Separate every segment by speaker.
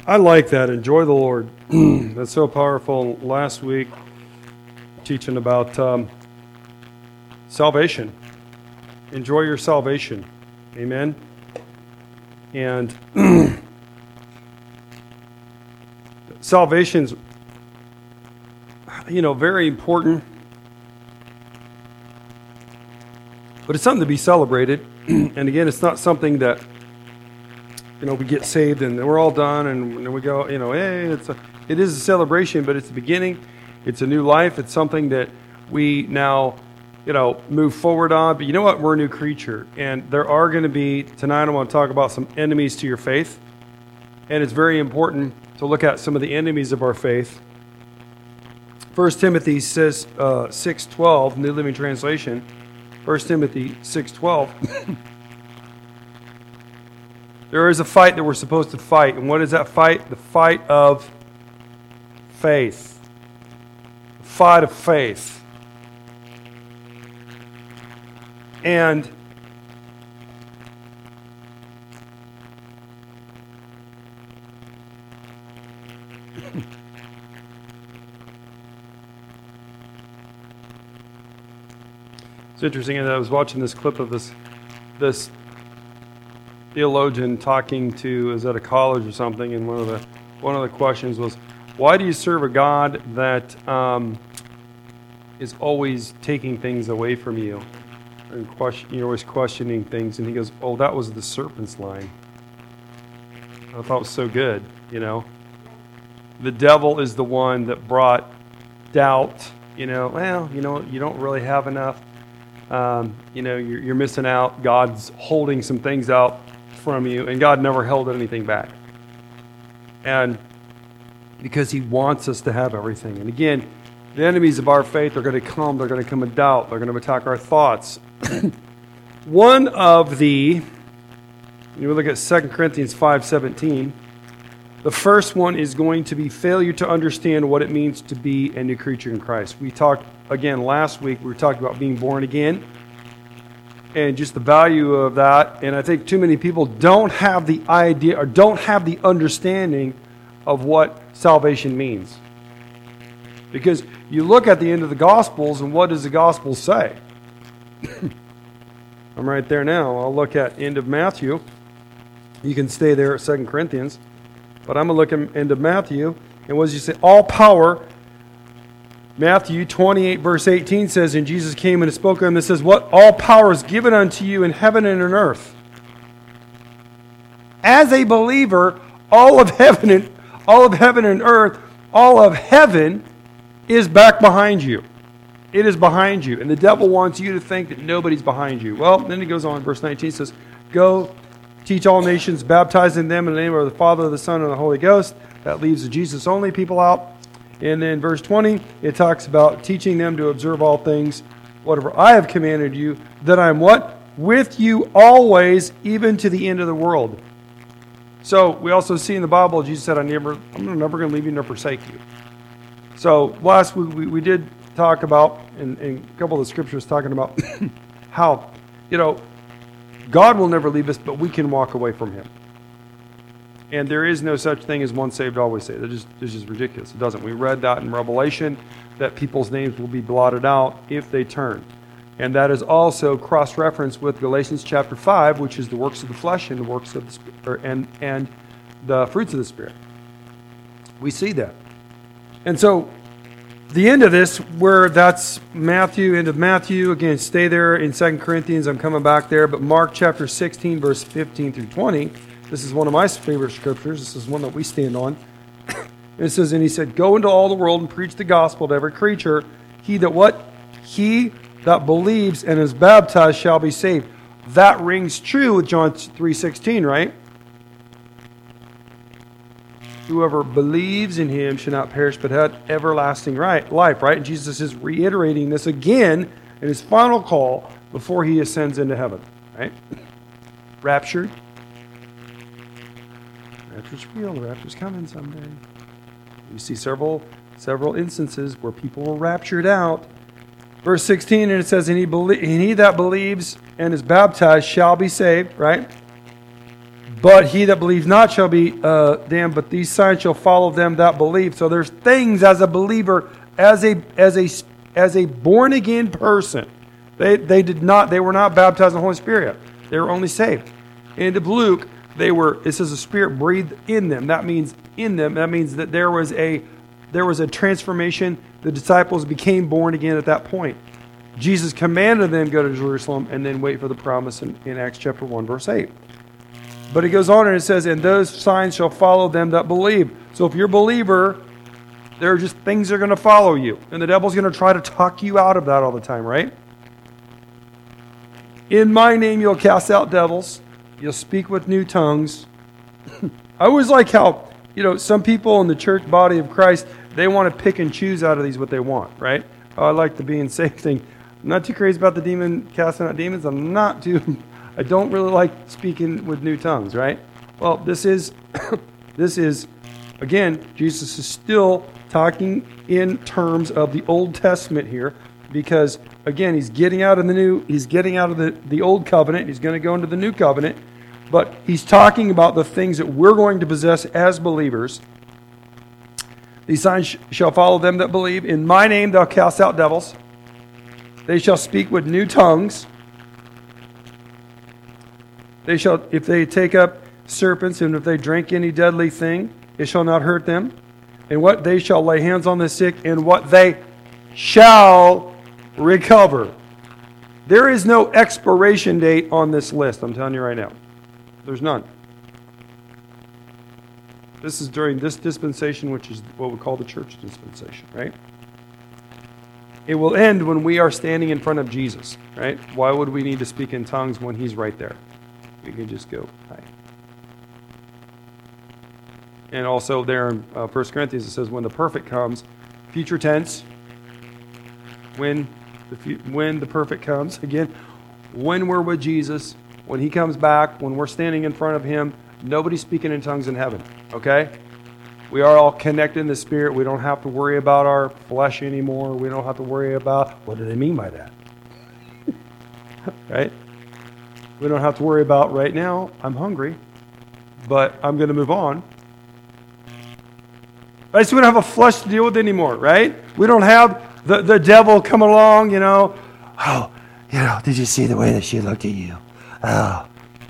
Speaker 1: I like that. Enjoy the Lord. That's so powerful. Last week, teaching about salvation. Enjoy your salvation. Amen. And salvation's, very important. But it's something to be celebrated. And again, it's not something that, we get saved and we're all done and we go, hey, it is a celebration, but it's the beginning. It's a new life. It's something that we now, move forward on. But you know what? We're a new creature. And there are going to be, tonight I want to talk about some enemies to your faith. And it's very important to look at some of the enemies of our faith. 1 Timothy says 6:12, New Living Translation. 1 Timothy 6:12. There is a fight that we're supposed to fight. And what is that fight? The fight of faith. The fight of faith. And it's interesting that I was watching this clip of this theologian talking to, is at a college or something, and one of the questions was, why do you serve a God that is always taking things away from you? And you're always questioning things. And he goes, oh, that was the serpent's line. I thought it was so good, The devil is the one that brought doubt, you don't really have enough. You're missing out. God's holding some things out from you, and God never held anything back. And because He wants us to have everything. And again, the enemies of our faith are going to come. They're going to come in doubt. They're going to attack our thoughts. One of the, you look at 2 Corinthians 5:17. The first one is going to be failure to understand what it means to be a new creature in Christ. We talked, again, last week, we were talking about being born again and just the value of that. And I think too many people don't have the idea or don't have the understanding of what salvation means. Because you look at the end of the Gospels, and what does the Gospel say? I'm right there now. I'll look at end of Matthew. You can stay there at 2 Corinthians. But I'm going to look at end of Matthew. And what does he say? All power. Matthew 28 verse 18 says, and Jesus came and spoke to him and says, what? All power is given unto you in heaven and on earth. As a believer, all of heaven and earth, all of heaven is back behind you. It is behind you. And the devil wants you to think that nobody's behind you. Well, then he goes on, verse 19 says, go teach all nations, baptizing them in the name of the Father, the Son, and the Holy Ghost. That leaves the Jesus-only people out. And then verse 20, it talks about teaching them to observe all things, whatever I have commanded you, that I am what? With you always, even to the end of the world. So we also see in the Bible, Jesus said, I'm never going to leave you nor forsake you. So last week we did talk about, in a couple of the scriptures talking about how, God will never leave us, but we can walk away from Him. And there is no such thing as once saved, always saved. It's just ridiculous. It doesn't. We read that in Revelation, that people's names will be blotted out if they turn. And that is also cross-referenced with Galatians chapter 5, which is the works of the flesh and the works of the Spirit, and the fruits of the Spirit. We see that. And so, the end of this, where that's Matthew, end of Matthew, again, stay there in 2 Corinthians, I'm coming back there, but Mark chapter 16, verse 15 through 20, this is one of my favorite scriptures, this is one that we stand on. It says, and he said, go into all the world and preach the gospel to every creature. He that what? He that believes and is baptized shall be saved. That rings true with John 3:16, right? Whoever believes in Him shall not perish but have everlasting life, right? And Jesus is reiterating this again in His final call before He ascends into heaven, right? Raptured. Rapture's real. The rapture's coming someday. You see several instances where people were raptured out. Verse 16, and it says, and he that believes and is baptized shall be saved, right? But he that believes not shall be damned, but these signs shall follow them that believe. So there's things as a believer, as a born again person. They were not baptized in the Holy Spirit. They were only saved. And of Luke, it says the Spirit breathed in them. That means in them. That means that there was a transformation. The disciples became born again at that point. Jesus commanded them to go to Jerusalem and then wait for the promise in Acts chapter 1, verse 8. But it goes on and it says, and those signs shall follow them that believe. So if you're a believer, there are just things that are going to follow you. And the devil's going to try to talk you out of that all the time, right? In my name you'll cast out devils. You'll speak with new tongues. I always like how, some people in the church body of Christ, they want to pick and choose out of these what they want, right? I like the being safe thing. I'm not too crazy about the demon casting out demons. I don't really like speaking with new tongues, right? Well, this is, again, Jesus is still talking in terms of the Old Testament here, because again, he's getting out of the old covenant, he's going to go into the new covenant, but he's talking about the things that we're going to possess as believers. These signs shall follow them that believe. In my name they'll cast out devils. They shall speak with new tongues. They shall, if they take up serpents, and if they drink any deadly thing, it shall not hurt them. And what they shall lay hands on the sick, and what they shall recover. There is no expiration date on this list, I'm telling you right now. There's none. This is during this dispensation, which is what we call the church dispensation, right? It will end when we are standing in front of Jesus, right? Why would we need to speak in tongues when he's right there? We can just go, hi. And also there in 1 Corinthians, it says, when the perfect comes, future tense, when the perfect comes, again, when we're with Jesus, when he comes back, when we're standing in front of him, nobody's speaking in tongues in heaven, okay? We are all connected in the Spirit. We don't have to worry about our flesh anymore. We don't have to worry about, what do they mean by that? Right? We don't have to worry about, right now, I'm hungry, but I'm going to move on. Right? So we don't have a flesh to deal with anymore, right? We don't have the devil come along, oh, did you see the way that she looked at you? Oh,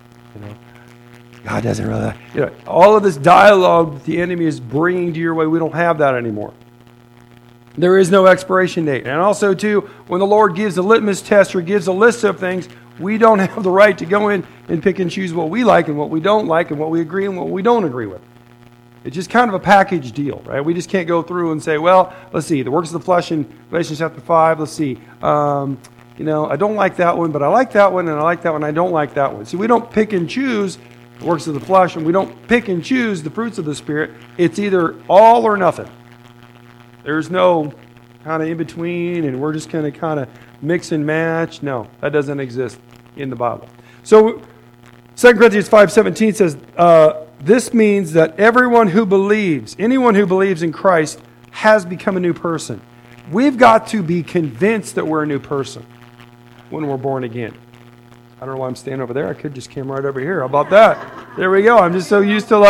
Speaker 1: God doesn't really, all of this dialogue that the enemy is bringing to your way, we don't have that anymore. There is no expiration date. And also, too, when the Lord gives a litmus test or gives a list of things, we don't have the right to go in and pick and choose what we like and what we don't like and what we agree and what we don't agree with. It's just kind of a package deal, right? We just can't go through and say, well, let's see, the works of the flesh in Galatians chapter 5, let's see, I don't like that one, but I like that one, and I like that one, I don't like that one. See, we don't pick and choose the works of the flesh, and we don't pick and choose the fruits of the Spirit. It's either all or nothing. There's no kind of in between, and we're just going to kind of mix and match. No, that doesn't exist in the Bible. So 2 Corinthians 5:17 says, this means that anyone who believes in Christ has become a new person. We've got to be convinced that we're a new person when we're born again. I don't know why I'm standing over there. I could just came right over here. How about that? There we go. I'm just so used to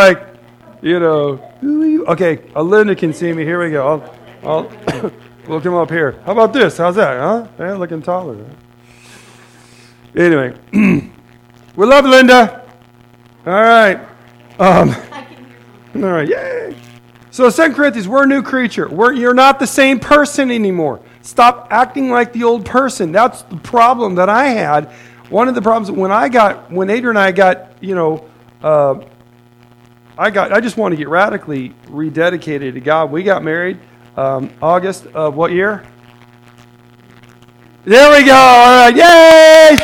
Speaker 1: okay, Linda can see me. Here we go. We'll come up here. How about this? How's that? Huh? Yeah, looking taller. Anyway, we love Linda. All right. All right. Yay. So 2 Corinthians, we're a new creature. You're not the same person anymore. Stop acting like the old person. That's the problem that I had. One of the problems when Adrian and I got, I just want to get radically rededicated to God. We got married August of what year? There we go. All right. Yay!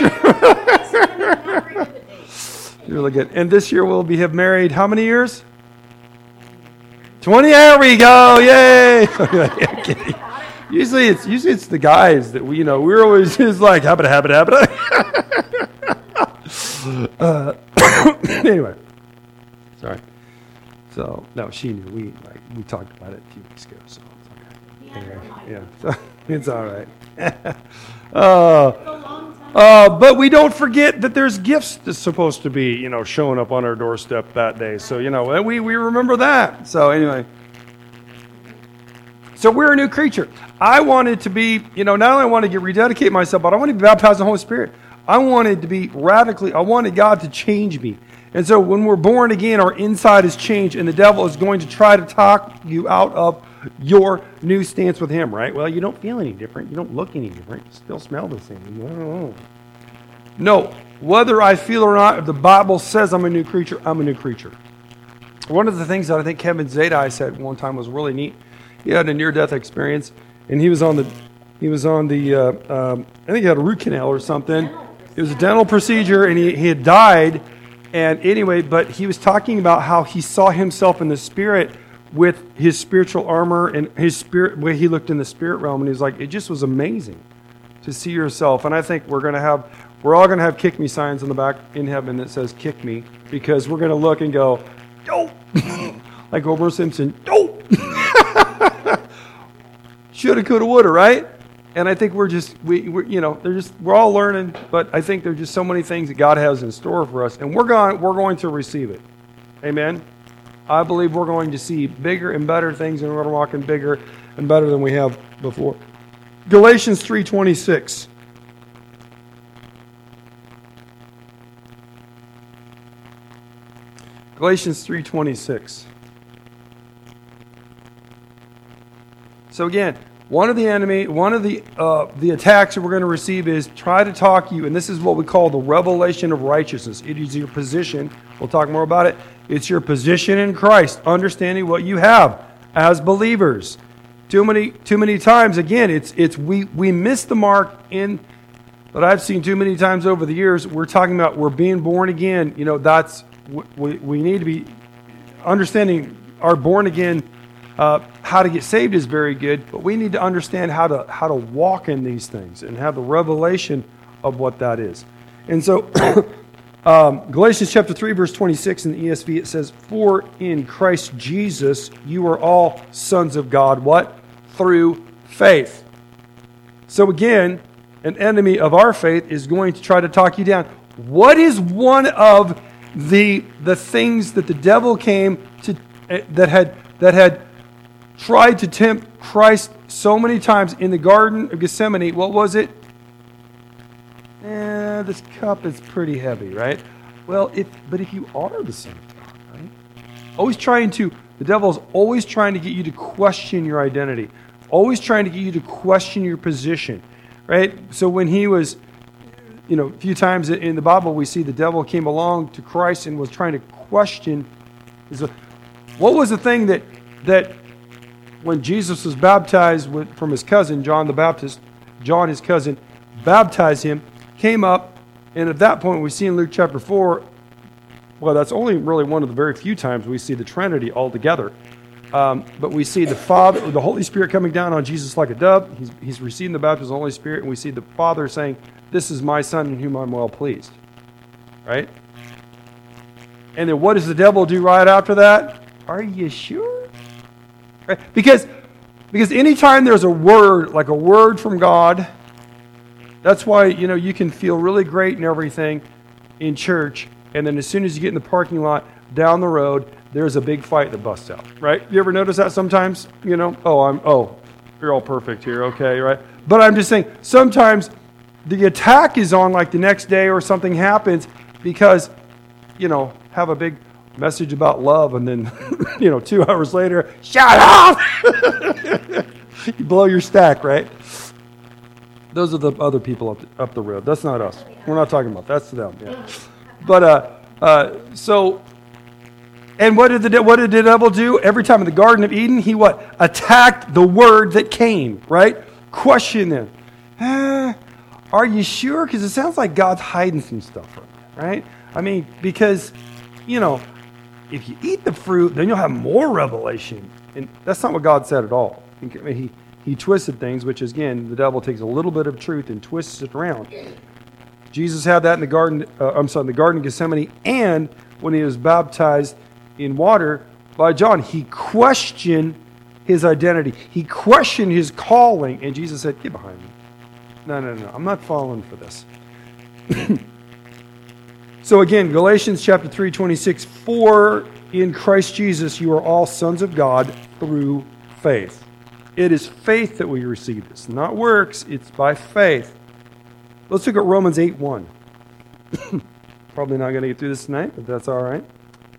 Speaker 1: Really good. And this year we'll have married how many years? 20. There we go. Yay! Okay. Usually it's the guys that we're always just like habit. Anyway, sorry. So no, she knew we talked about it a few weeks ago. So it's okay. Anyway, yeah, so it's all right.
Speaker 2: It's a long time.
Speaker 1: But we don't forget that there's gifts that's supposed to be, showing up on our doorstep that day. So, and we remember that. So anyway. So we're a new creature. I wanted to be, not only I wanted to rededicate myself, but I wanted to be baptized in the Holy Spirit. I wanted to be I wanted God to change me. And so when we're born again, our inside is changed, and the devil is going to try to talk you out of your new stance with him, right? Well, you don't feel any different. You don't look any different. You still smell the same. I don't know. No, whether I feel or not, if the Bible says I'm a new creature, I'm a new creature. One of the things that I think Kevin Zadai said one time was really neat. He had a near-death experience, and he was on the I think he had a root canal or something. It was a dental procedure, and he had died. And anyway, but he was talking about how he saw himself in the spirit with his spiritual armor and his spirit, way he looked in the spirit realm. And he was like, it just was amazing to see yourself. And I think we're all going to have kick me signs on the back in heaven that says kick me, because we're going to look and go, dope. Like Homer Simpson, dope. Shoulda, coulda, woulda, right? And I think we're all learning, but I think there's just so many things that God has in store for us, and we're going to receive it. Amen. I believe we're going to see bigger and better things, and we're going to walk in bigger and better than we have before. Galatians 3:26. Galatians 3:26. So again, one of the attacks that we're going to receive is try to talk you, and this is what we call the revelation of righteousness. It is your position. We'll talk more about it. It's your position in Christ, understanding what you have as believers. Too many times, again, we miss the mark in. But I've seen too many times over the years. We're talking about we're being born again. That's we need to be understanding our born again. How to get saved is very good, but we need to understand how to walk in these things and have the revelation of what that is. And so, Galatians chapter 3, verse 26 in the ESV, it says, "For in Christ Jesus you are all sons of God." What? Through faith. So again, an enemy of our faith is going to try to talk you down. What is one of the things that the devil came to that had tried to tempt Christ so many times in the Garden of Gethsemane? What was it? This cup is pretty heavy, right? Well, if you are the Son of God, right? The devil's always trying to get you to question your identity. Always trying to get you to question your position, right? So when he was, a few times in the Bible, we see the devil came along to Christ and was trying to question. What was the thing that when Jesus was baptized from his cousin, John the Baptist, John, his cousin, baptized him, came up, and at that point we see in Luke chapter 4, well, that's only really one of the very few times we see the Trinity all together. But we see the Father, the Holy Spirit coming down on Jesus like a dove. He's receiving the baptism of the Holy Spirit, and we see the Father saying, "This is my Son in whom I'm well pleased." Right? And then what does the devil do right after that? Are you sure? Right? Because anytime there's a word, like a word from God, that's why, you can feel really great and everything in church, and then as soon as you get in the parking lot down the road, there's a big fight that busts out, right? You ever notice that sometimes? You're all perfect here, okay, right? But I'm just saying, sometimes the attack is on like the next day or something happens because, have a big message about love, and then, 2 hours later, shut up! You blow your stack, right? Those are the other people up the road. That's not us. We're not talking about that. That's them. Yeah. But and what did the devil do? Every time in the Garden of Eden, he attacked the word that came, right? Question them. Are you sure? Because it sounds like God's hiding some stuff from you, right? I mean, because if you eat the fruit, then you'll have more revelation, and that's not what God said at all. He twisted things, which is, again, the devil takes a little bit of truth and twists it around. Jesus had that in the Garden of Gethsemane, and when he was baptized in water by John, he questioned his identity. He questioned his calling, and Jesus said, "Get behind me. No, I'm not falling for this." So again, Galatians chapter 3:26, for in Christ Jesus you are all sons of God through faith. It is faith that we receive this, not works. It's by faith. Let's look at Romans 8:1. Probably not going to get through this tonight, but that's all right.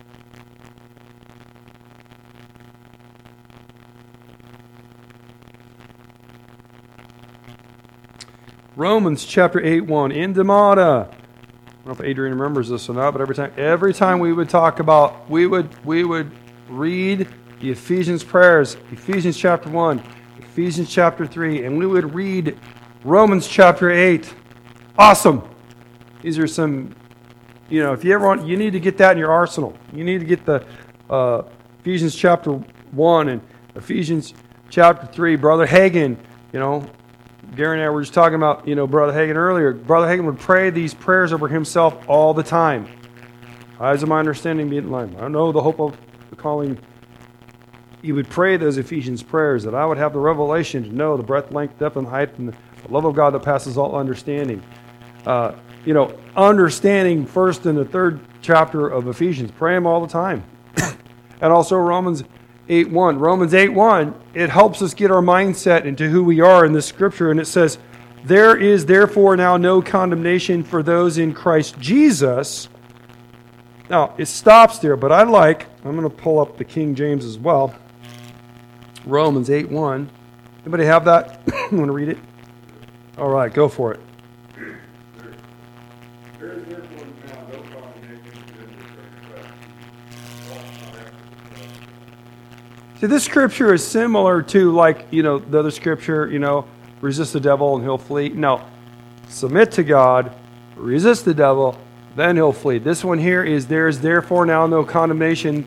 Speaker 1: Romans chapter 8:1. Indemata. I don't know if Adrian remembers this or not, but every time we would talk about, we would read the Ephesians prayers, Ephesians chapter 1, Ephesians chapter 3, and we would read Romans chapter 8. Awesome. These are some, if you ever want, you need to get that in your arsenal. You need to get the Ephesians chapter 1 and Ephesians chapter 3. Brother Hagin, Gary and I were just talking about, Brother Hagin earlier. Brother Hagin would pray these prayers over himself all the time. Eyes of my understanding be enlightened. I know the hope of the calling. He would pray those Ephesians prayers that I would have the revelation to know the breadth, length, depth, and height, and the love of God that passes all understanding. Understanding first and the third chapter of Ephesians. Pray them all the time. And also Romans 8:1. Romans 8:1, it helps us get our mindset into who we are in this scripture. And it says, there is therefore now no condemnation for those in Christ Jesus. Now, it stops there, but I'm going to pull up the King James as well. Romans 8:1. Anybody have that? You want to read it? All right, go for it. See, this scripture is similar to, the other scripture, resist the devil and he'll flee. No, submit to God, resist the devil, then he'll flee. This one here is, there is therefore now no condemnation,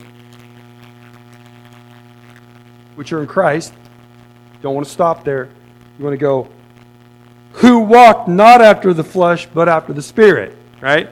Speaker 1: which are in Christ. Don't want to stop there. You want to go, who walked not after the flesh, but after the Spirit, right?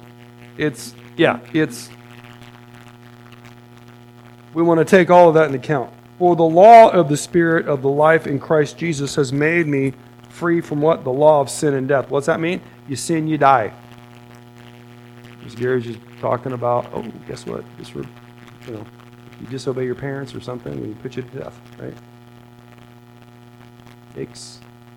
Speaker 1: We want to take all of that into account. For the law of the Spirit of the life in Christ Jesus has made me free from what? The law of sin and death. What's that mean? You sin, you die. As Gary's just talking about, guess what? You disobey your parents or something, we put you to death, right? Yikes.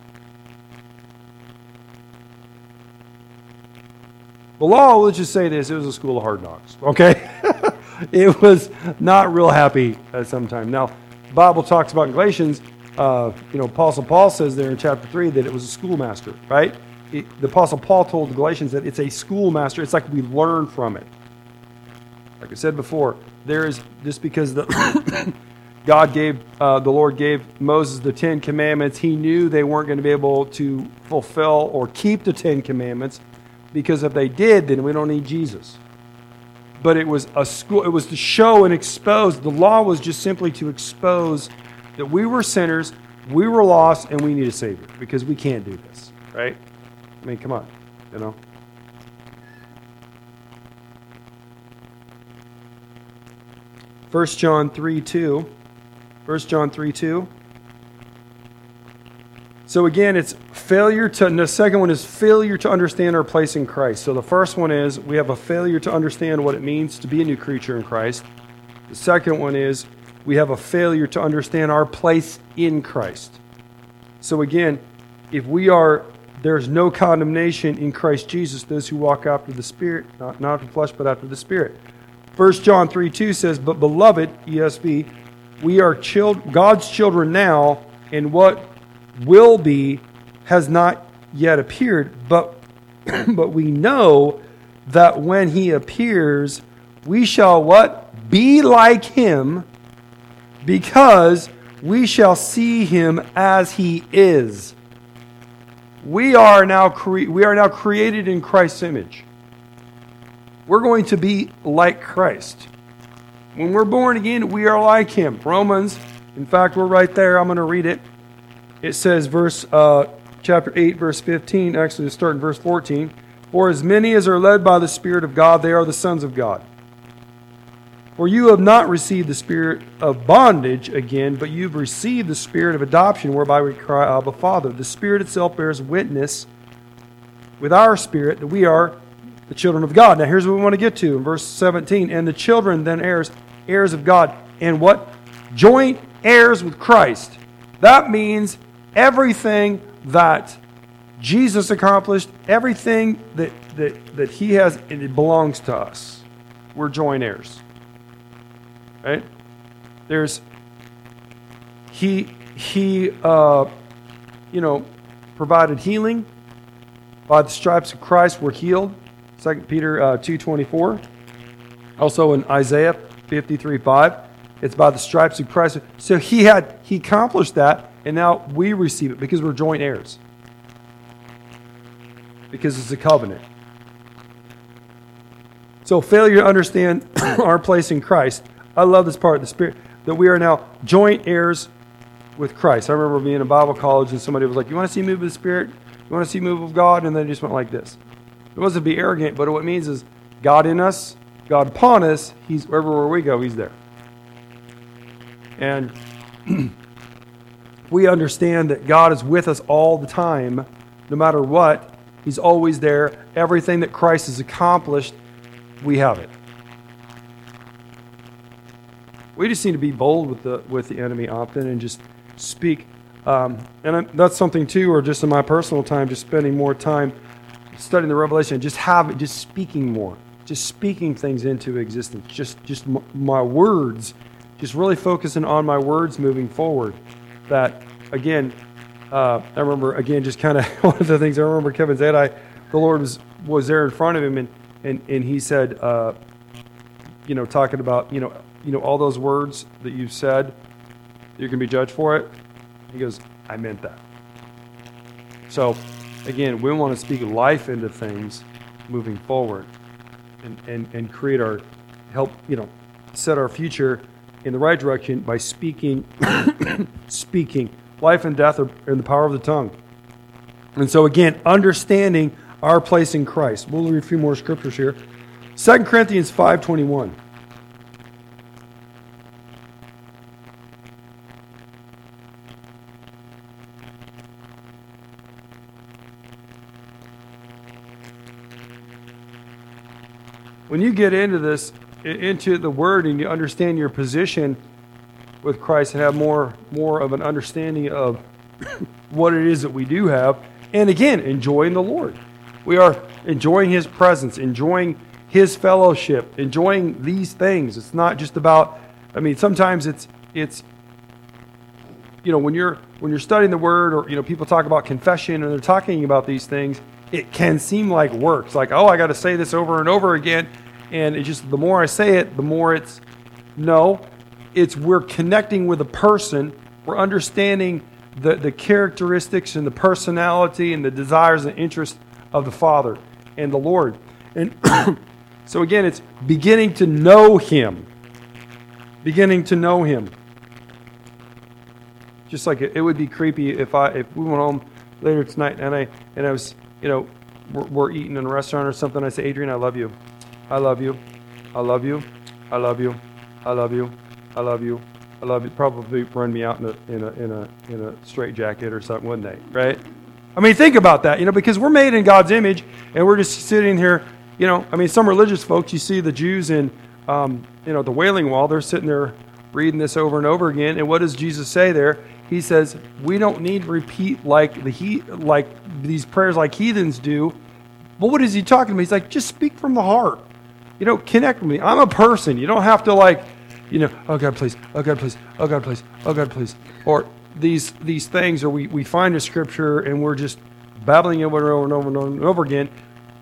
Speaker 1: The law, let's just say this, it was a school of hard knocks, okay? It was not real happy at some time. Now, the Bible talks about in Galatians, Apostle Paul says there in chapter 3 that it was a schoolmaster, right? The Apostle Paul told the Galatians that it's a schoolmaster. It's like we learn from it. Like I said before, there is, just because the Lord gave Moses the 10 Commandments, he knew they weren't going to be able to fulfill or keep the 10 Commandments, because if they did, then we don't need Jesus. But it was a school. It was to show and expose. The law was just simply to expose that we were sinners, we were lost, and we need a Savior, because we can't do this, right? I mean, come on, 1 John 3:2. 1 John 3:2. So again, it's the second one is failure to understand our place in Christ. So the first one is we have a failure to understand what it means to be a new creature in Christ. The second one is we have a failure to understand our place in Christ. So again, there's no condemnation in Christ Jesus, those who walk after the Spirit, not after the flesh, but after the Spirit. 1 John 3:2 says, but beloved, ESV, we are God's children now, and what will be has not yet appeared, but we know that when he appears, we shall what? Be like him, because we shall see him as he is. We are now created in Christ's image. We're going to be like Christ. When we're born again, we are like him. Romans, in fact, we're right there. I'm going to read it. It says, chapter 8, verse 15, actually, let's start in verse 14. For as many as are led by the Spirit of God, they are the sons of God. For you have not received the spirit of bondage again, but you've received the spirit of adoption, whereby we cry, Abba, Father. The Spirit itself bears witness with our spirit that we are the children of God. Now here's what we want to get to in verse 17. And the children then heirs of God. And what? Joint heirs with Christ. That means everything that Jesus accomplished, everything that he has, it belongs to us. We're joint heirs. Right? He provided healing. By the stripes of Christ we're healed. 2 Peter 2:24. Also in Isaiah 53:5. It's by the stripes of Christ. So he accomplished that, and now we receive it because we're joint heirs. Because it's a covenant. So failure to understand our place in Christ. I love this part of the Spirit, that we are now joint heirs with Christ. I remember being in Bible college and somebody was like, you want to see move of the Spirit? You want to see move of God? And then just went like this. It wasn't to be arrogant, but what it means is God in us, God upon us, He's wherever we go, He's there. And we understand that God is with us all the time, no matter what. He's always there. Everything that Christ has accomplished, we have it. We just need to be bold with the enemy often and just speak. That's something too, or just in my personal time, just spending more time studying the Revelation, just speaking more, just speaking things into existence, just my words, just really focusing on my words moving forward. That again, I remember again, just kind of one of the things I remember Kevin said, the Lord was there in front of him and he said, talking about all those words that you've said, you're going to be judged for it. He goes, I meant that. So, again, we want to speak life into things moving forward and create set our future in the right direction by speaking. Speaking. Life and death are in the power of the tongue. And so, again, understanding our place in Christ. We'll read a few more scriptures here. 2 Corinthians 5:21. When you get into the Word, and you understand your position with Christ and have more of an understanding of what it is that we do have, and again, enjoying the Lord. We are enjoying His presence, enjoying His fellowship, enjoying these things. It's not just about, sometimes it's when you're studying the Word, or people talk about confession and they're talking about these things, it can seem like work. It's like, I got to say this over and over again. And it just, the more I say it, the more we're connecting with a person. We're understanding the characteristics and the personality and the desires and interests of the Father and the Lord. And so again, it's beginning to know Him. Beginning to know Him. Just like it would be creepy if we went home later tonight and I was, we're eating in a restaurant or something. I say, Adrian, I love you. I love you. I love you. I love you. I love you. I love you. I love you. Probably run me out in a straitjacket or something, wouldn't they? Right? Think about that. Because we're made in God's image, and we're just sitting here. Some religious folks, you see the Jews in, the Wailing Wall. They're sitting there reading this over and over again. And what does Jesus say there? He says we don't need to repeat like these prayers like heathens do. But what is he talking about? He's like, just speak from the heart. Connect with me. I'm a person. You don't have to oh God, please. Oh God, please. Oh God, please. Oh God, please. Or these things, or we find a scripture and we're just babbling it over and over and over and over again.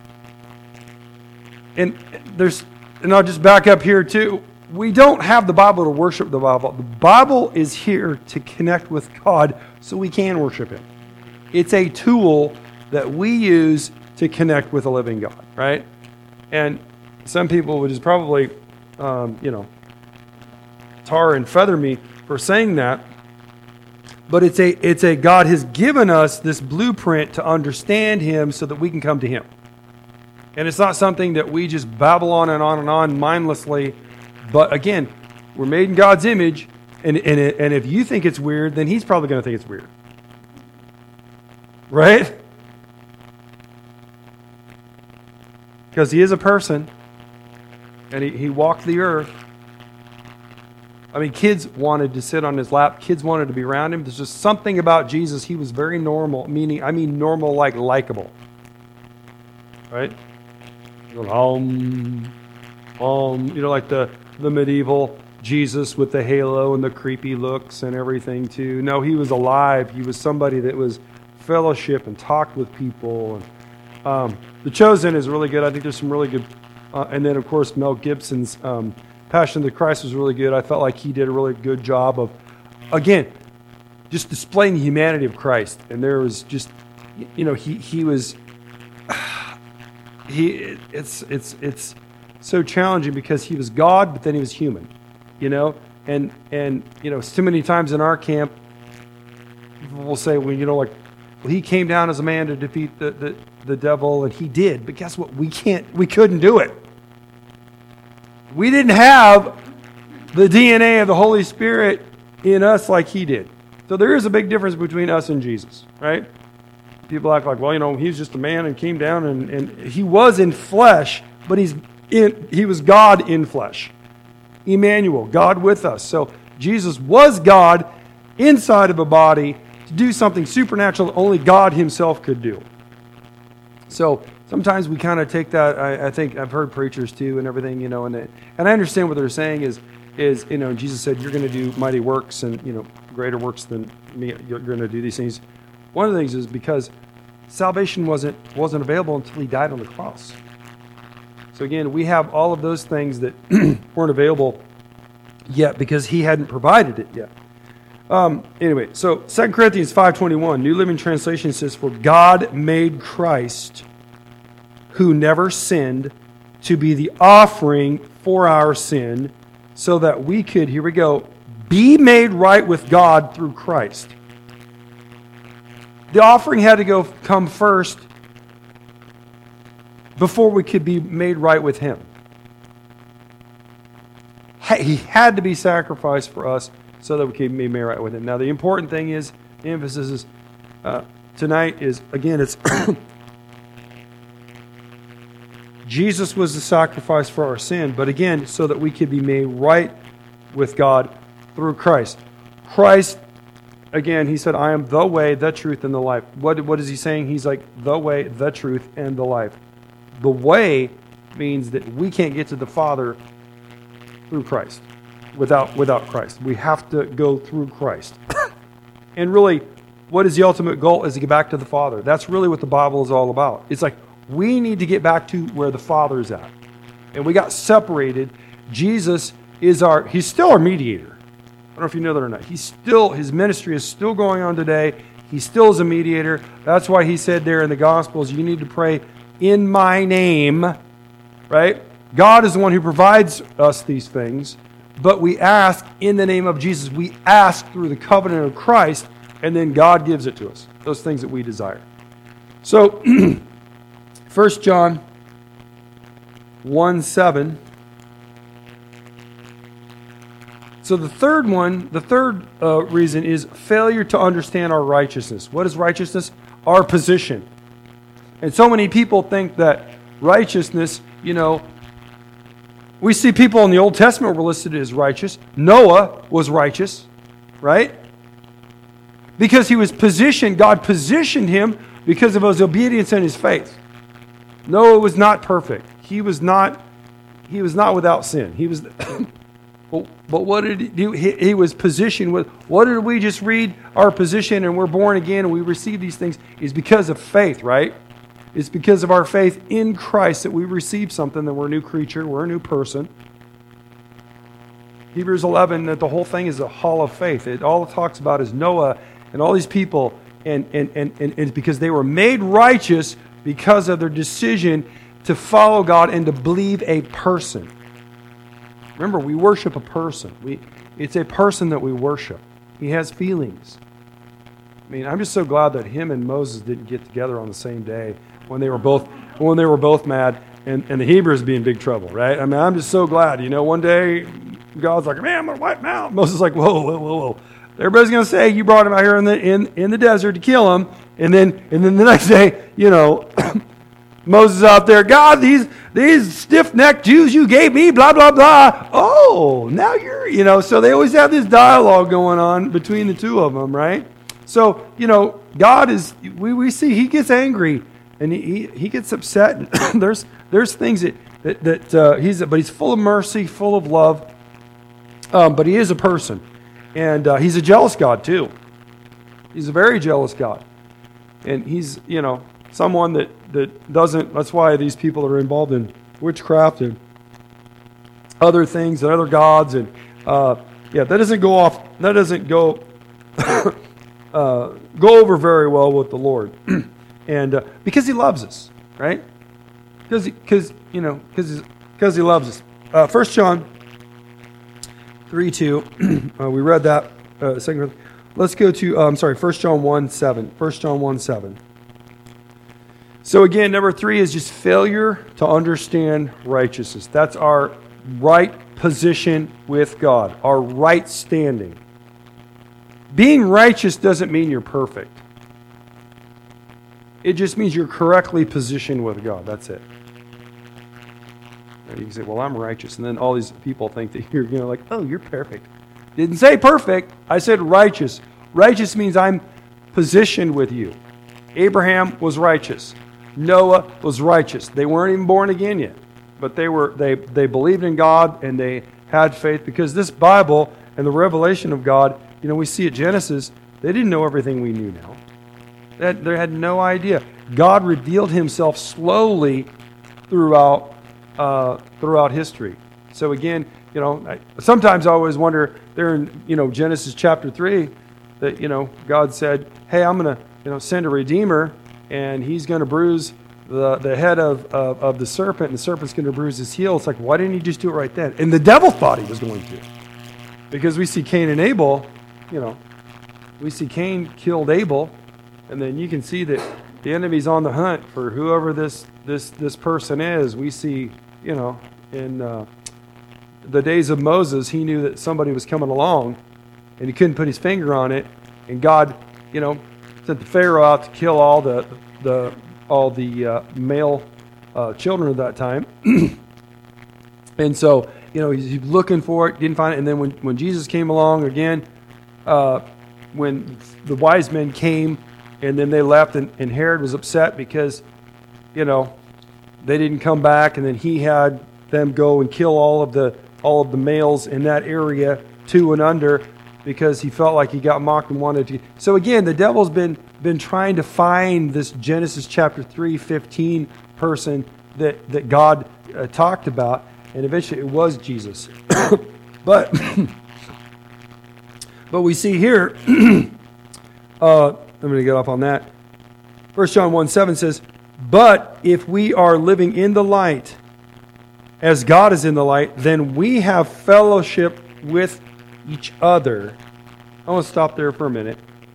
Speaker 1: And I'll just back up here too. We don't have the Bible to worship the Bible. The Bible is here to connect with God so we can worship Him. It's a tool that we use to connect with a living God, right? And some people would just probably, tar and feather me for saying that. But it's a God has given us this blueprint to understand Him so that we can come to Him. And it's not something that we just babble on and on and on mindlessly. But again, we're made in God's image, and if you think it's weird, then He's probably going to think it's weird. Right? because he is a person, and he walked the earth. I mean, kids wanted to sit on his lap. Kids wanted to be around him. There's just something about Jesus. He was very normal, normal, like likable. Right? Like the medieval Jesus with the halo and the creepy looks and everything too. No, he was alive. He was somebody that was fellowship and talked with people. And The Chosen is really good. I think there's some really good. And then, of course, Mel Gibson's Passion of the Christ was really good. I felt like he did a really good job of, again, just displaying the humanity of Christ. And there was just, it's so challenging because he was God, but then he was human, and so many times in our camp, people will say, well, he came down as a man to defeat the devil, and he did. But guess what? We couldn't do it. We didn't have the DNA of the Holy Spirit in us like he did. So there is a big difference between us and Jesus, right? People act like, well, he's just a man and came down and he was in flesh, but he was God in flesh. Emmanuel, God with us. So Jesus was God inside of a body to do something supernatural that only God himself could do. So sometimes we kind of take that. I think I've heard preachers too and everything, and I understand what they're saying is Jesus said, you're going to do mighty works and, greater works than me. You're going to do these things. One of the things is because salvation wasn't available until he died on the cross. So again, we have all of those things that weren't available yet because he hadn't provided it yet. Anyway, so 2 Corinthians 5:21, New Living Translation says, for God made Christ, who never sinned, to be the offering for our sin, so that we could, here we go, be made right with God through Christ. The offering had to come first before we could be made right with him. He had to be sacrificed for us so that we could be made right with him. Now, the important thing is, the emphasis is, tonight is, again, it's Jesus was the sacrifice for our sin, but again, so that we could be made right with God through Christ. Christ, again, he said, I am the way, the truth, and the life. What is he saying? He's like, the way, the truth, and the life. The way means that we can't get to the Father through Christ, without Christ. We have to go through Christ. And really, what is the ultimate goal? Is to get back to the Father. That's really what the Bible is all about. It's like, we need to get back to where the Father's at. And we got separated. Jesus is he's still our mediator. I don't know if you know that or not. His ministry is still going on today. He still is a mediator. That's why he said there in the Gospels, you need to pray in my name, right? God is the one who provides us these things, but we ask in the name of Jesus. We ask through the covenant of Christ, and then God gives it to us, those things that we desire. So, 1 John 1:7. So the third reason is failure to understand our righteousness. What is righteousness? Our position. And so many people think that righteousness, we see people in the Old Testament were listed as righteous. Noah was righteous, right? Because he was positioned, God positioned him because of his obedience and his faith. Noah was not perfect. He was not without sin. He was but what did he do? He was positioned with, what did we just read? Our position, and we're born again and we receive these things is because of faith, right? It's because of our faith in Christ that we receive something, that we're a new creature, we're a new person. Hebrews 11, that the whole thing is a hall of faith. All it talks about is Noah and all these people, and it's because they were made righteous because of their decision to follow God and to believe a person. Remember, we worship a person. It's a person that we worship. He has feelings. I mean, I'm just so glad that him and Moses didn't get together on the same day when they were both mad, and the Hebrews be in big trouble, right? I mean, I'm just so glad. One day God's like, man, I'm gonna wipe him out. Moses is like, whoa. Everybody's gonna say you brought him out here in the desert to kill him, and then the next day, Moses out there, God, these stiff-necked Jews you gave me, blah, blah, blah. Oh, now you're, so they always have this dialogue going on between the two of them, right? So, God is, we see he gets angry and he gets upset. there's things but he's full of mercy, full of love. But he is a person. And he's a jealous God too. He's a very jealous God. And he's, someone that doesn't, that's why these people are involved in witchcraft and other things and other gods. And that doesn't go over very well with the Lord. And because he loves us, right? Because he loves us. 1 John 3:2. We read that. Second. Let's go to 1 John 1:7. 1 John 1:7. So again, number 3 is just failure to understand righteousness. That's our right position with God, our right standing. Being righteous doesn't mean you're perfect. It just means you're correctly positioned with God. That's it. You can say, well, I'm righteous. And then all these people think that you're like, oh, you're perfect. Didn't say perfect. I said righteous. Righteous means I'm positioned with you. Abraham was righteous. Noah was righteous. They weren't even born again yet. But they believed in God and they had faith, because this Bible and the revelation of God, we see at Genesis, they didn't know everything we knew now. They had no idea. God revealed himself slowly throughout history. So again, sometimes I always wonder there in Genesis chapter 3 that God said, hey, I'm going to send a redeemer, and he's going to bruise the head of the serpent, and the serpent's going to bruise his heel. It's like, why didn't he just do it right then? And the devil thought he was going to, because we see Cain and Abel. We see Cain killed Abel, and then you can see that the enemy's on the hunt for whoever this person is. We see, in the days of Moses, he knew that somebody was coming along, and he couldn't put his finger on it. And God, sent the Pharaoh out to kill all the male children at that time. And so, he's looking for it, didn't find it. And then when Jesus came along again, when the wise men came, and then they left, and Herod was upset because, they didn't come back, and then he had them go and kill all of the males in that area, 2 and under, because he felt like he got mocked and wanted to. So again, the devil's been trying to find this Genesis chapter 3:15 person that God talked about, and eventually it was Jesus. But we see here, I'm going to get off on that. 1 John 1:7 says, but if we are living in the light, as God is in the light, then we have fellowship with each other. I want to stop there for a minute.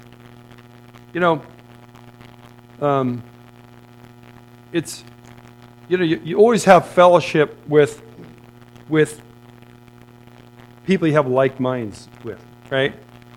Speaker 1: It's, you always have fellowship with people you have like minds with, right?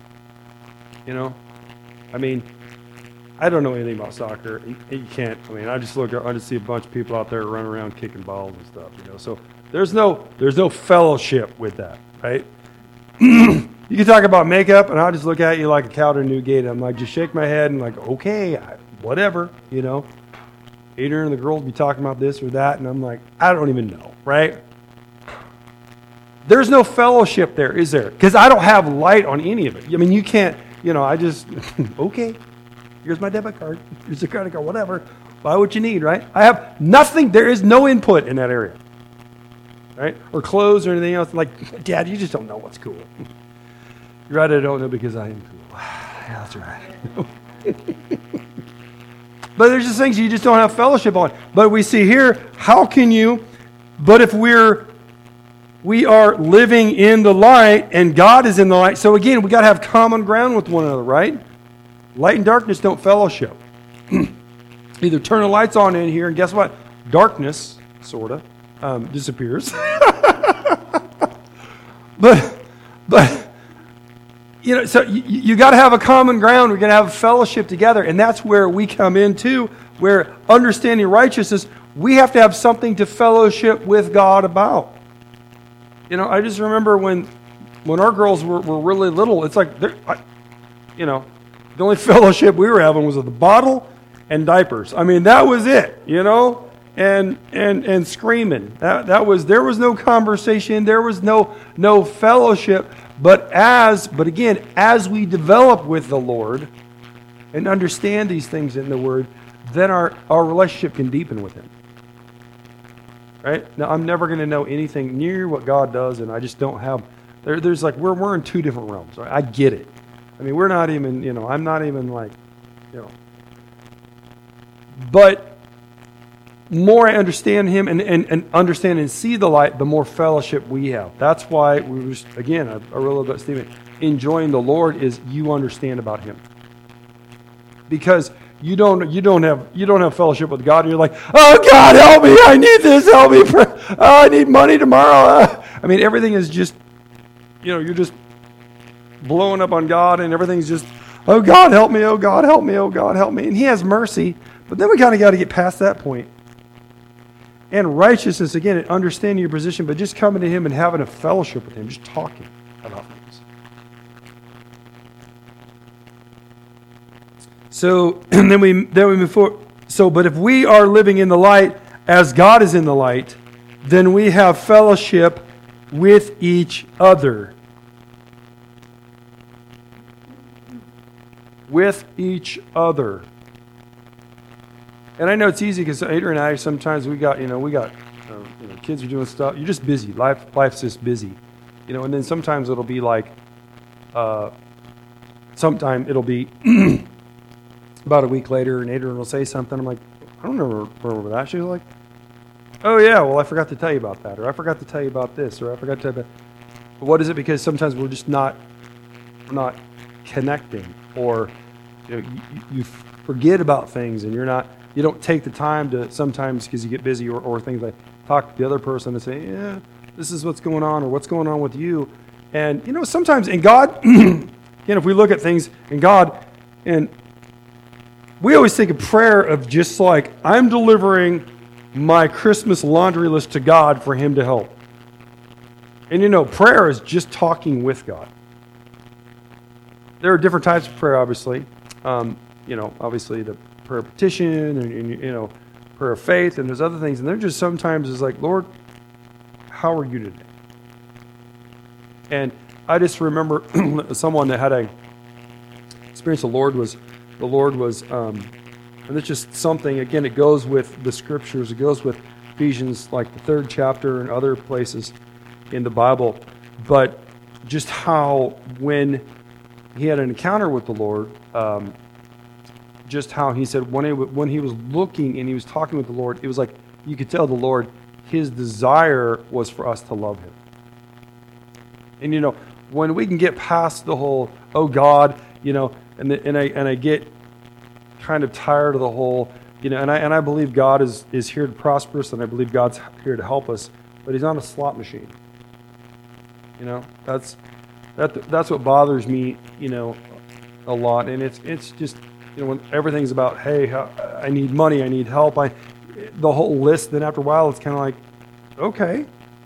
Speaker 1: I don't know anything about soccer. You can't. I just see a bunch of people out there running around kicking balls and stuff. So there's no fellowship with that, right? You can talk about makeup, and I'll just look at you like a cow to a new gate. I'm like, just shake my head and like, okay, whatever, Adrian and the girls be talking about this or that, and I'm like, I don't even know, right? There's no fellowship there, is there? Because I don't have light on any of it. You can't. I just okay. Here's my debit card. Here's the credit card. Whatever. Buy what you need, right? I have nothing. There is no input in that area, right? Or clothes or anything else. Like, Dad, you just don't know what's cool. You're right. I don't know because I am cool. Yeah, that's right. But there's just things you just don't have fellowship on. But we see here, how can you? But if we are living in the light, and God is in the light. So again, we got to have common ground with one another, right? Light and darkness don't fellowship. Either turn the lights on in here, and guess what? Darkness, sort of, disappears. but so you got to have a common ground. We're going to have a fellowship together, and that's where we come in too, where understanding righteousness, we have to have something to fellowship with God about. You know, I just remember when our girls were really little, it's like, you know, the only fellowship we were having was with the bottle and diapers. I mean, that was it, you know, and screaming. There was no conversation, there was no fellowship. But again, as we develop with the Lord and understand these things in the Word, then our relationship can deepen with Him. Right? Now, I'm never going to know anything near what God does, and I just don't have. There's like we're in two different realms. Right? I get it. I mean, we're not even. You know, I'm not even like, you know. But more I understand Him and understand and see the light, the more fellowship we have. That's why we was again. I really love that statement. Enjoying the Lord is you understand about Him, because you don't have fellowship with God, and you're like, oh God, help me! I need this, help me! I need money tomorrow. I mean, everything is just, you know, you're just blowing up on God, and everything's just, oh God, help me! Oh God, help me! Oh God, help me! And He has mercy, but then we kind of got to get past that point. And righteousness, again, and understanding your position, but just coming to Him and having a fellowship with Him, just talking about things. So, and then we move forward. So, but if we are living in the light as God is in the light, then we have fellowship with each other. With each other. And I know it's easy because Adrian and I, sometimes we got kids are doing stuff. You're just busy. Life's just busy. You know, and then sometimes it'll be like, sometime it'll be about a week later, and Adrian will say something. I'm like, I don't remember that. She's like, oh yeah, well I forgot to tell you about that, or I forgot to tell you about this, or I forgot to tell you about. But what is it? Because sometimes we're just not connecting, or you know, you forget about things, and you don't take the time to sometimes because you get busy or things like talk to the other person and say, yeah, this is what's going on, or what's going on with you, and you know sometimes in God, again, if we look at things in God and. We always think of prayer of just like, I'm delivering my Christmas laundry list to God for Him to help. And you know, prayer is just talking with God. There are different types of prayer, obviously. You know, obviously the prayer of petition and you know, prayer of faith, and there's other things. And they're just sometimes is like, Lord, how are you today? And I just remember someone that had a experience. The Lord was, and it's just something, again, it goes with the scriptures, it goes with Ephesians, like the 3rd chapter and other places in the Bible, but just how when he had an encounter with the Lord, just how he said when he was looking and he was talking with the Lord, it was like you could tell the Lord, His desire was for us to love Him. And you know, when we can get past the whole, oh God, you know, and I get kind of tired of the whole, you know, and I believe God is here to prosper us, and I believe God's here to help us, but He's not a slot machine. You know, that's what bothers me, you know, a lot, and it's just, you know, when everything's about, hey, I need money, I need help, the whole list. Then after a while, it's kind of like, okay,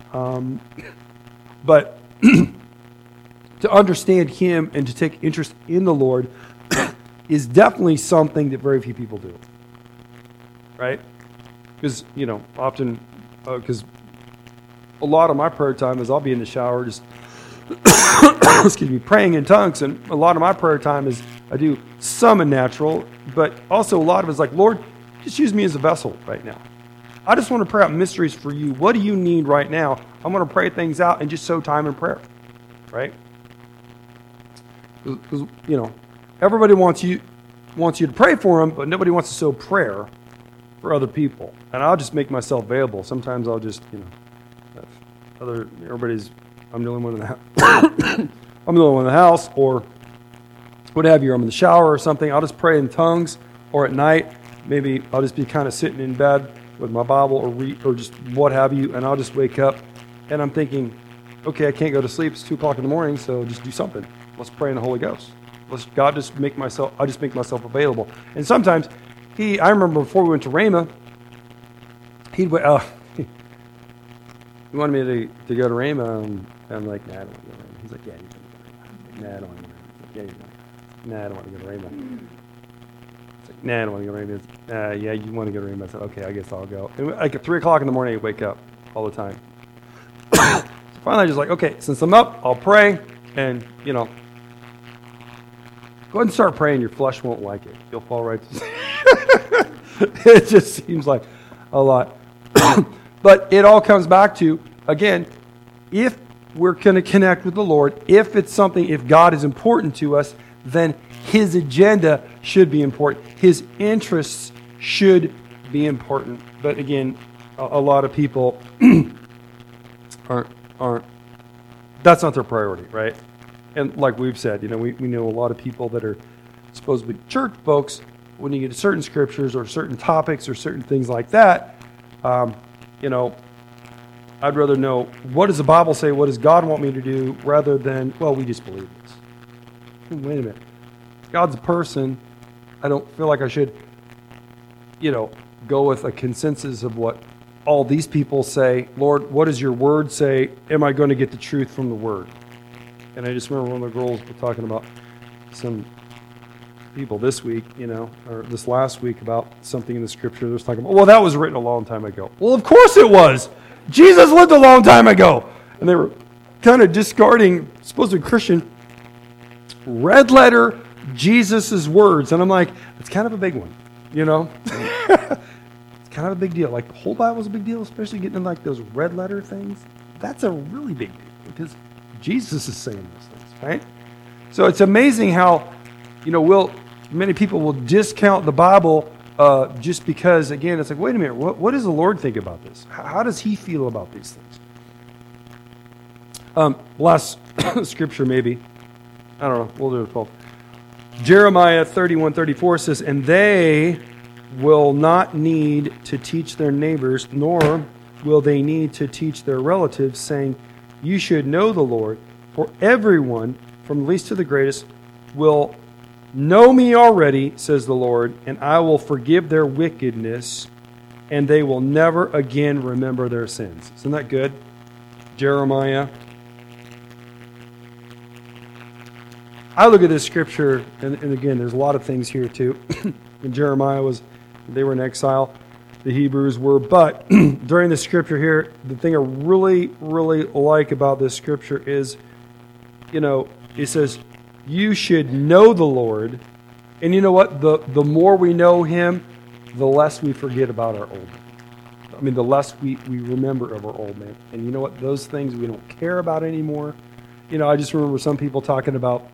Speaker 1: but to understand Him and to take interest in the Lord is definitely something that very few people do, right? Because, you know, often, because a lot of my prayer time is I'll be in the shower just, excuse me, praying in tongues, and a lot of my prayer time is I do some in natural, but also a lot of it is like, Lord, just use me as a vessel right now. I just want to pray out mysteries for you. What do you need right now? I'm going to pray things out and just sow time in prayer, right? Because, you know, everybody wants you to pray for them, but nobody wants to sow prayer for other people. And I'll just make myself available. Sometimes I'll just, you know, I'm the only one in the house. I'm the only one in the house, or what have you. I'm in the shower or something. I'll just pray in tongues, or at night, maybe I'll just be kind of sitting in bed with my Bible or read, or just what have you, and I'll just wake up and I'm thinking, okay, I can't go to sleep. It's 2 o'clock in the morning, so just do something. Let's pray in the Holy Ghost. I just make myself available. And sometimes I remember before we went to Rhema, he wanted me to go to Rhema, and I'm like, nah, I don't want to go to Rhema. He's like, yeah, you can go to Rhema. Nah, I don't want to go to Rhema. Yeah, you can. Nah, I don't want to go to Rhema. It's like, nah, I don't want to go to Rhema. Yeah, you want to go to Rhema. I said, okay, I guess I'll go. And like at 3 o'clock in the morning, I wake up all the time. So finally, I was like, okay, since I'm up, I'll pray, and, go ahead and start praying. Your flesh won't like it. You'll fall right to sleep. It just seems like a lot. But it all comes back to, again, if we're going to connect with the Lord, if God is important to us, then His agenda should be important. His interests should be important. But again, a lot of people aren't. That's not their priority, right? And like we've said, we know a lot of people that are supposed to be church folks. When you get to certain scriptures or certain topics or certain things like that, I'd rather know, what does the Bible say? What does God want me to do? Rather than, well, we just believe this. Wait a minute. God's a person. I don't feel like I should, go with a consensus of what all these people say. Lord, what does your word say? Am I going to get the truth from the word? And I just remember one of the girls were talking about some people this week, or this last week about something in the scripture. They was talking about, well, that was written a long time ago. Well, of course it was. Jesus lived a long time ago. And they were kind of discarding, supposed to be Christian, red letter Jesus' words. And I'm like, it's kind of a big one, It's kind of a big deal. Like, the whole Bible's a big deal, especially getting in like those red letter things. That's a really big deal because Jesus is saying those things, right? So it's amazing how, many people will discount the Bible just because, again, it's like, wait a minute, what does the Lord think about this? How does He feel about these things? Last scripture, maybe. I don't know. We'll do it 12. Jeremiah 31:34 says, and they will not need to teach their neighbors, nor will they need to teach their relatives, saying, you should know the Lord, for everyone, from the least to the greatest, will know me already, says the Lord, and I will forgive their wickedness, and they will never again remember their sins. Isn't that good? Jeremiah. I look at this scripture, and again, there's a lot of things here too. When Jeremiah they were in exile, the Hebrews were, but during the scripture here, the thing I really, really like about this scripture is, it says, you should know the Lord. And you know what? The more we know Him, the less we forget about our old man. The less we remember of our old man. And you know what? Those things we don't care about anymore. I just remember some people talking about,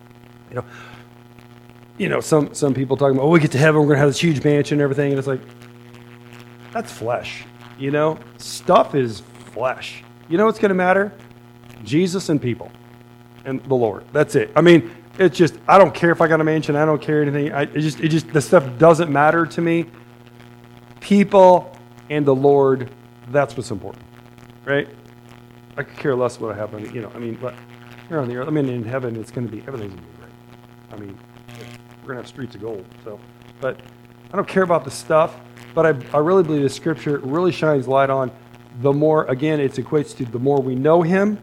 Speaker 1: some people talking about, we get to heaven, we're going to have this huge mansion and everything. And it's like, that's flesh. Stuff is flesh. You know what's going to matter? Jesus and people. And the Lord. That's it. It's just, I don't care if I got a mansion. I don't care anything. It just the stuff doesn't matter to me. People and the Lord, that's what's important, right? I could care less what I have. But here on the earth, in heaven, it's going to be, everything's going to be great. We're going to have streets of gold. So, but I don't care about the stuff. But I really believe the scripture really shines light on the more, again, it equates to the more we know Him.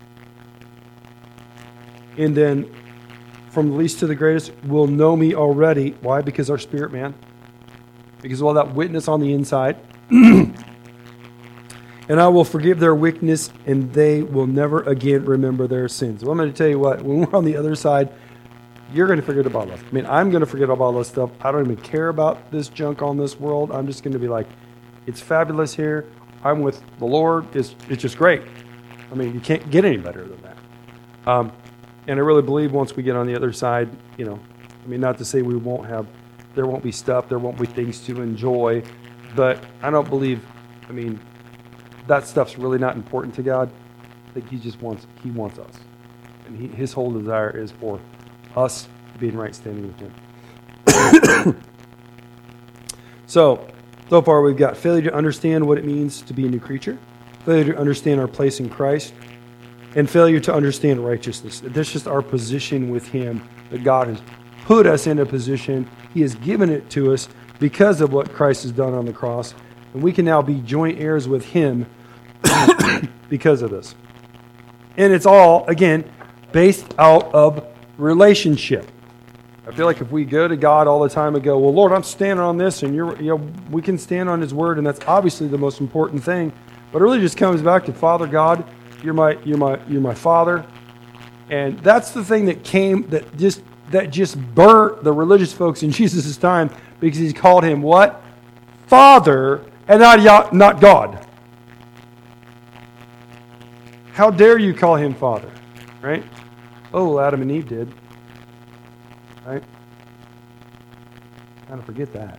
Speaker 1: And then from the least to the greatest will know me already. Why? Because our spirit man. Because of all that witness on the inside. And I will forgive their wickedness, and they will never again remember their sins. Well, I'm going to tell you what, when we're on the other side, you're going to forget about us. I'm going to forget about all this stuff. I don't even care about this junk on this world. I'm just going to be like, it's fabulous here. I'm with the Lord. It's just great. You can't get any better than that. And I really believe once we get on the other side, not to say there won't be stuff, there won't be things to enjoy, but I don't believe, that stuff's really not important to God. I think He wants us. And His whole desire is for us being right standing with Him. So far we've got failure to understand what it means to be a new creature, failure to understand our place in Christ, and failure to understand righteousness. That's just our position with Him, that God has put us in a position. He has given it to us because of what Christ has done on the cross. And we can now be joint heirs with him because of this. And it's all, again, based out of relationship. I feel like if we go to God all the time and go, well, Lord, I'm standing on this, and we can stand on his word, and that's obviously the most important thing. But it really just comes back to Father God, you're my Father. And that's the thing that just burnt the religious folks in Jesus' time, because he called him what? Father, and not God. How dare you call him Father, right? Oh, Adam and Eve did, right? Kind of forget that.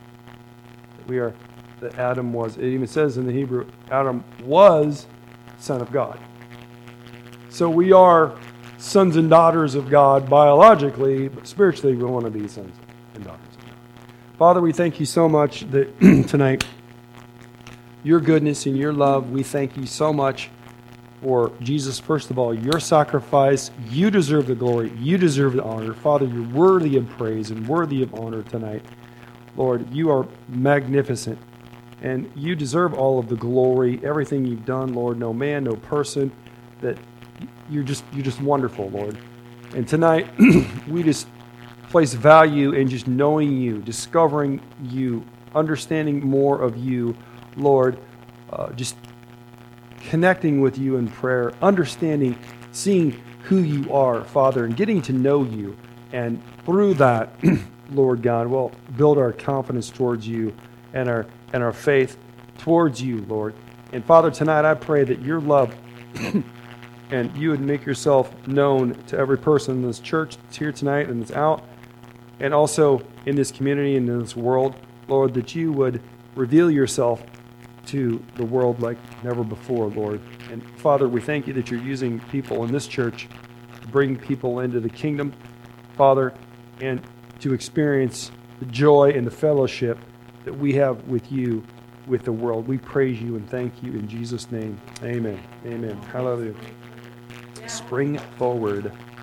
Speaker 1: That Adam was, it even says in the Hebrew, Adam was son of God. So we are sons and daughters of God biologically, but spiritually we want to be sons and daughters of God. Father, we thank you so much that tonight, your goodness and your love, we thank you so much for Jesus, first of all, your sacrifice. You deserve the glory. You deserve the honor. Father, you're worthy of praise and worthy of honor tonight. Lord, you are magnificent, and you deserve all of the glory, everything you've done, Lord. No man, no person, that you're just wonderful, Lord. And tonight, we just place value in just knowing you, discovering you, understanding more of you, Lord, just connecting with you in prayer, understanding, seeing who you are, Father, and getting to know you. And through that, Lord God, we'll build our confidence towards you and our faith towards you, Lord. And Father, tonight I pray that your love and you would make yourself known to every person in this church that's here tonight and that's out, and also in this community and in this world, Lord, that you would reveal yourself to the world like never before, Lord. And Father, we thank you that you're using people in this church to bring people into the kingdom, Father, and to experience the joy and the fellowship that we have with you, with the world. We praise you and thank you in Jesus' name. Amen. Amen. Hallelujah. Spring forward.